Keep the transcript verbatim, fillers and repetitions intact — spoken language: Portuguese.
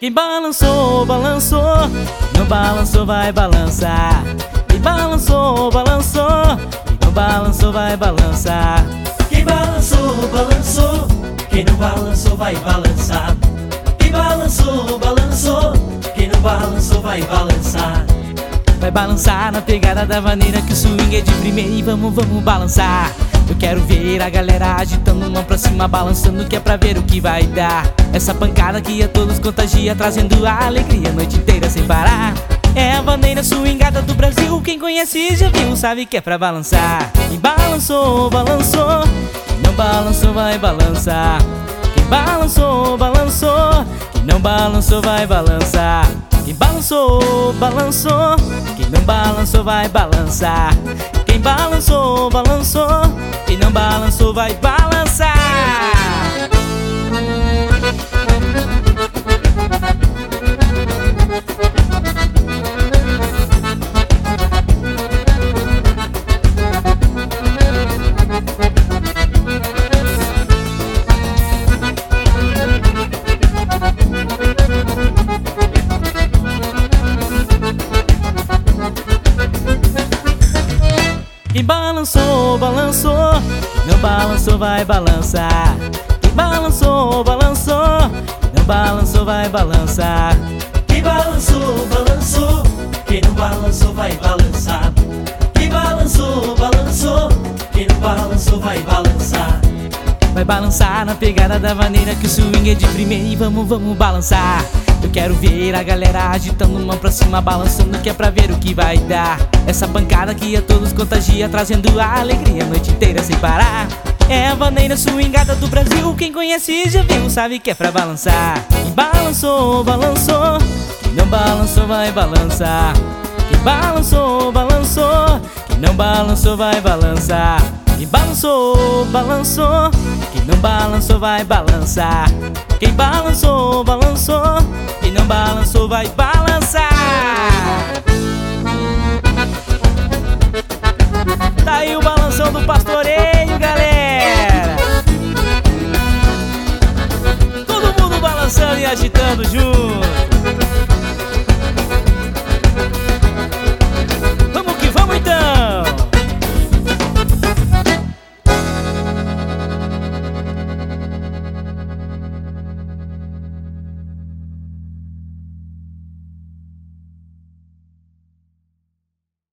Quem balançou, balançou, não balançou, vai balançar. Quem balançou, balançou, quem não balançou, vai balançar. Quem balançou, balançou, quem não balançou, vai balançar. Quem balançou, balançou, quem não balançou, vai balançar. Vai balançar na pegada da maneira que o swing é de primeira. E vamos, vamos balançar. Eu quero ver a galera agitando mão pra cima, balançando, que é pra ver o que vai dar. Essa pancada que a todos contagia, trazendo a alegria a noite inteira sem parar. É a maneira swingada do Brasil, quem conhece já viu, sabe que é pra balançar. Quem balançou, balançou, quem não balançou, vai balançar. Quem balançou, balançou, quem não balançou, vai balançar. Quem balançou, balançou, quem não balançou, vai balançar. Quem balançou, balançou, quem não balançou, vai balançar. Quem balançou, balançou, quem não balançou, vai balançar. Quem balançou, balançou, quem não balançou, vai balançar. Quem balançou, balançou, quem não balançou, vai balançar. Quem balançou, balançou, quem não balançou, vai balançar. Vai balançar na pegada da maneira que o swing é de primeira. E vamos, vamos balançar. Eu quero ver a galera agitando mão pra cima, balançando, que é pra ver o que vai dar. Essa pancada que a todos contagia, trazendo a alegria a noite inteira sem parar. É a maneira swingada do Brasil, quem conhece já viu, sabe que é pra balançar. Quem balançou, balançou, quem não balançou, vai balançar. Quem balançou, balançou, quem não balançou, vai balançar. Quem balançou, balançou, quem não balançou, vai balançar. Quem balançou, balançou, quem não balançou, vai balançar.